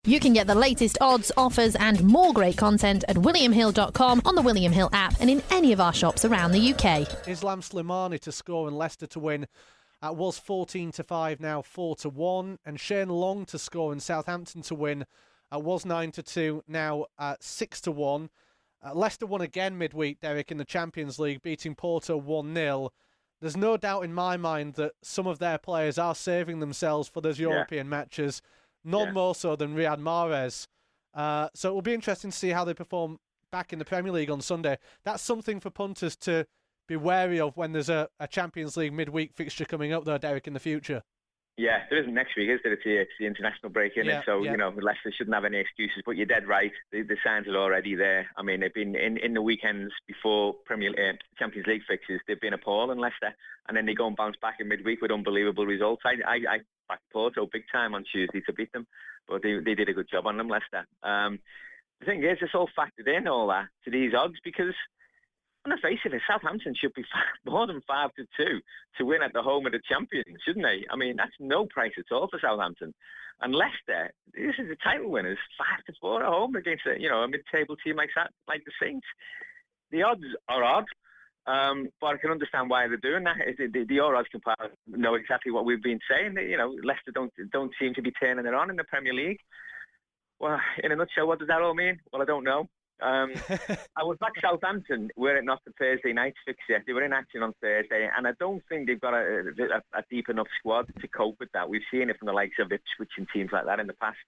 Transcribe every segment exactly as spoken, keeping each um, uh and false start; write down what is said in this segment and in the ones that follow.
You can get the latest odds, offers and more great content at william hill dot com, on the William Hill app and in any of our shops around the U K. Islam Slimani to score and Leicester to win. That was fourteen to five, now four to one. And Shane Long to score and Southampton to win. That was nine to two, now uh, six to one. Uh, Leicester won again midweek, Derek, in the Champions League, beating Porto one nil. There's no doubt in my mind that some of their players are saving themselves for those European yeah. matches. None yeah. more so than Riyad Mahrez. Uh, so it will be interesting to see how they perform back in the Premier League on Sunday. That's something for punters to be wary of when there's a, a Champions League midweek fixture coming up, though, Derek, in the future. Yeah, there isn't next week, is there? It's the, it's the international break, isn't yeah, it? So, yeah. you know, Leicester shouldn't have any excuses. But you're dead right. The, the signs are already there. I mean, they've been in, in the weekends before Premier uh, Champions League fixtures, they've been appalling, Leicester. And then they go and bounce back in midweek with unbelievable results. I, I, I backed Porto big time on Tuesday to beat them. But they, they did a good job on them, Leicester. Um, the thing is, it's all factored in, all that, to these odds, because on the face of it, Southampton should be five, more than five to two to win at the home of the champions, shouldn't they? I mean, that's no price at all for Southampton. And Leicester, this is the title winners, five to four at home against a, you know, a mid-table team like that, like the Saints. The odds are odd, um, but I can understand why they're doing that. The, the, the odds compilers know exactly what we've been saying. That, you know, Leicester don't don't seem to be turning it on in the Premier League. Well, in a nutshell, what does that all mean? Well, I don't know. Um, I would back Southampton were it not the Thursday night fixture. They were in action on Thursday, and I don't think they've got a, a, a deep enough squad to cope with that. We've seen it from the likes of Ipswich and teams like that in the past.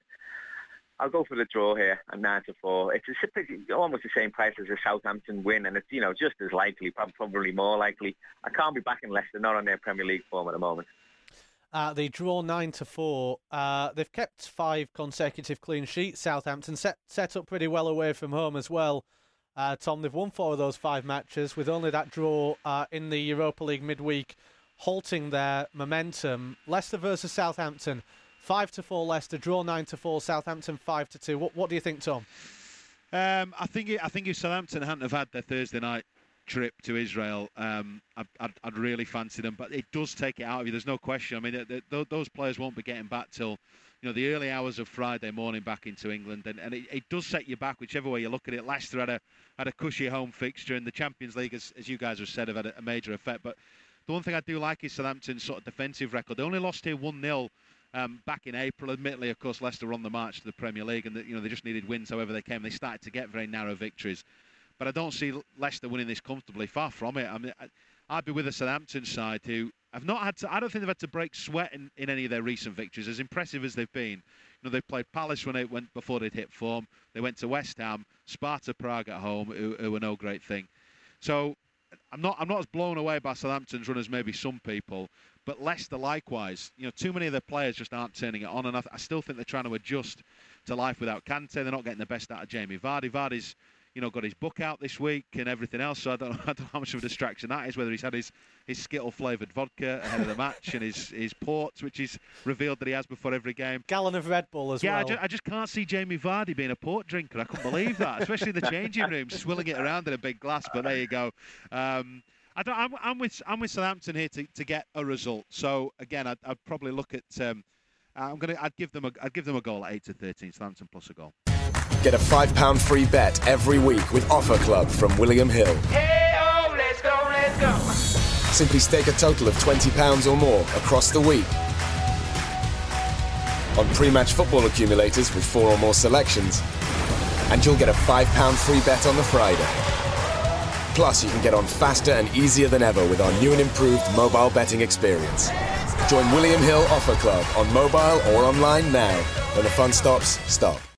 I'll go for the draw here at nine to four. It's a pretty, almost the same price as a Southampton win, and it's, you know, just as likely, probably more likely. I can't be backing Leicester, not on their Premier League form at the moment. Uh, they draw nine to four. Uh, they've kept five consecutive clean sheets. Southampton set set up pretty well away from home as well. Uh, Tom, they've won four of those five matches with only that draw uh, in the Europa League midweek, halting their momentum. Leicester versus Southampton, five to four. Leicester draw nine to four. Southampton five to two. What what do you think, Tom? Um, I think it, I think if Southampton hadn't have had their Thursday night trip to Israel, um, I'd, I'd, I'd really fancy them, but it does take it out of you. There's no question. I mean, the, the, those players won't be getting back till, you know, the early hours of Friday morning back into England, and, and it, it does set you back, whichever way you look at it. Leicester had a had a cushy home fixture, and the Champions League, as, as you guys have said, have had a, a major effect. But the one thing I do like is Southampton's sort of defensive record. They only lost here one nil um, back in April. Admittedly, of course, Leicester were on the march to the Premier League, and the, you know they just needed wins however they came. They started to get very narrow victories. But I don't see Leicester winning this comfortably. Far from it. I mean, I'd be with the Southampton side who have not had to. I don't think they've had to break sweat in, in any of their recent victories, as impressive as they've been. You know, they played Palace when they went before they'd hit form. They went to West Ham, Sparta Prague at home, who, who were no great thing. So I'm not. I'm not as blown away by Southampton's run as maybe some people. But Leicester, likewise, you know, too many of their players just aren't turning it on, and I, I still think they're trying to adjust to life without Kante. They're not getting the best out of Jamie Vardy. Vardy's, you know, got his book out this week and everything else, so I don't know, I don't know how much of a distraction that is, whether he's had his, his Skittle-flavoured vodka ahead of the match and his, his ports, which he's revealed that he has before every game. Gallon of Red Bull as yeah, well. Yeah, I, ju- I just can't see Jamie Vardy being a port drinker. I couldn't believe that, especially in the changing room, swilling it around in a big glass, but there you go. Um, I don't, I'm, I'm, with, I'm with Southampton here to, to get a result. So, again, I'd, I'd probably look at... Um, I'm gonna. I'd give them a. I'd give them a goal at eight to thirteen. Southampton plus a goal. Get a five pound free bet every week with Offer Club from William Hill. Hey, oh, let's go, let's go. Simply stake a total of twenty pounds or more across the week on pre-match football accumulators with four or more selections, and you'll get a five pound free bet on the Friday. Plus, you can get on faster and easier than ever with our new and improved mobile betting experience. Join William Hill Offer Club on mobile or online now. When the fun stops, stop.